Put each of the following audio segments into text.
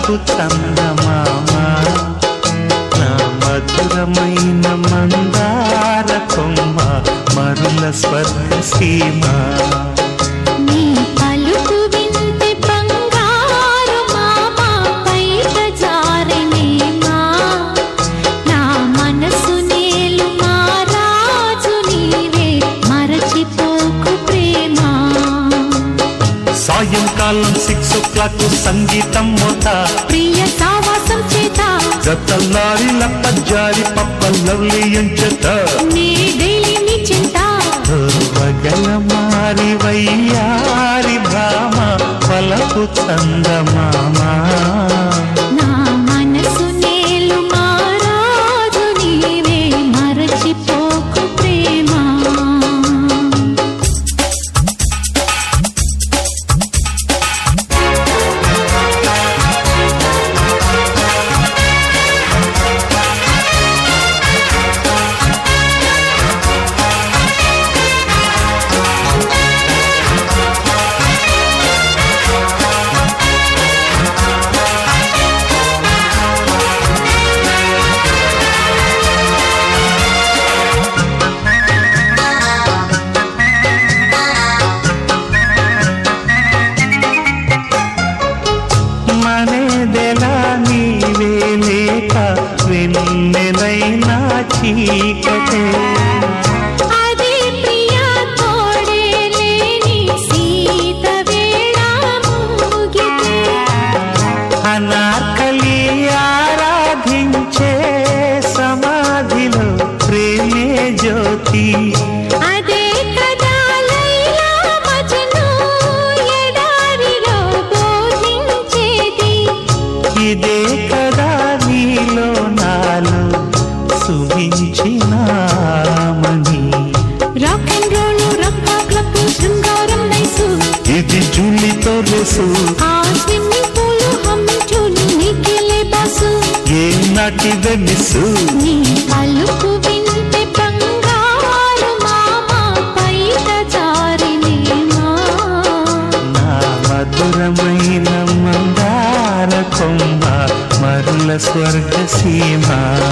వలపు చందమామ నా మధురమైన మందార కొమ్మ మరుల స్వర్గ సీమ నీ పలుకు వింటే బంగారు మామ పైట జారినేమా నా మనసు నేలు మా రాజు నీవే మరచిపోకు ప్రేమ సాయంకాలం 6 o'clock సంగీతం మోత ప్రియ సావాసం చేత జతలారి లప్పజారి పప్ప లవ్లీ ఎంచట నీ డైలీ నీ చింత వగల మారి వయ్యారి భామ వలపు చందమామ నా మనసు నేలు మా రాజు నీవే మరచిపోకు ప్రేమ మనేదెలా నీవే లేక వెన్నెలైనా చీకటే అదే ప్రియా తోడే లేని సీత వేళ మూగితే అనార్కలి ఆరాధించే సమాధిలో ప్రేమే జ్యోతి అదే కదా లైలా మజ్ను ఎడారిలో బోధించేది ఇదే కదా నీలో నాలో సుమించినామని రాక్ అండ్ రోల్ రక్కా క్లబ్ శృంగారం నైసు ఇది జూలితో రేసు ఆ స్విమ్మింగ్ పూల్ హమ్మింగ్ నీకెలే బాసు ఏ నాటివే మిస్సు నీ పలుకు వింటే బంగారు మామ పైట జారినేమా నా మధురమైన మందార కొమ్మ మరుల స్వర్గ సీమ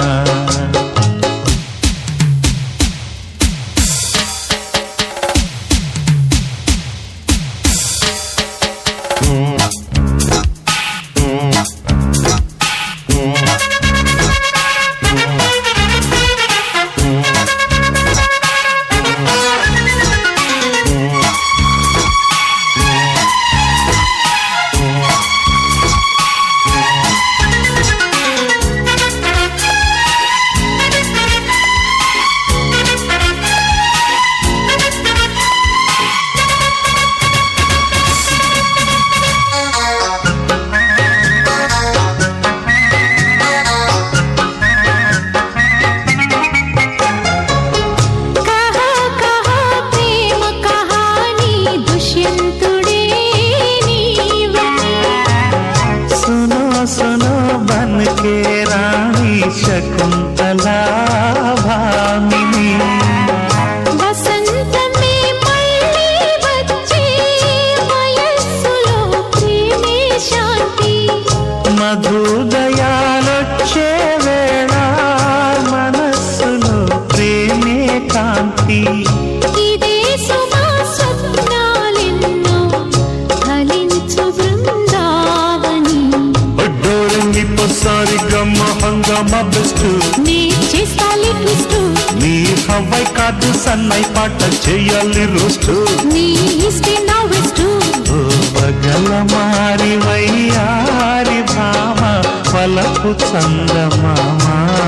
కహా కహా ప్రేమ కహాని దుష్యంతుడే నీవని सुनो सुनो बन के रानी शकुंतला भामिनी వసంతమే మళ్ళీ వచ్చే వయస్సులో ప్రేమే శాంతి మధుదయాలొచ్చే వేళ మనస్సులో ప్రేమే కాంతి ఇదే సుమా స్వప్నాలెన్నో ఫలించు బృందావని ఒడ్డోరంగి పొసారి గమ్మ హంగమ బెస్ట్ నీ చేస్తాలి ట్విస్ట్ నీ హవై కాదు సన్నై పాట చేయాలి రోస్ట్ నీ ఇస్తే నా వెస్ట్ వగల మారి వయ్యారి భామ వలపు చందమామ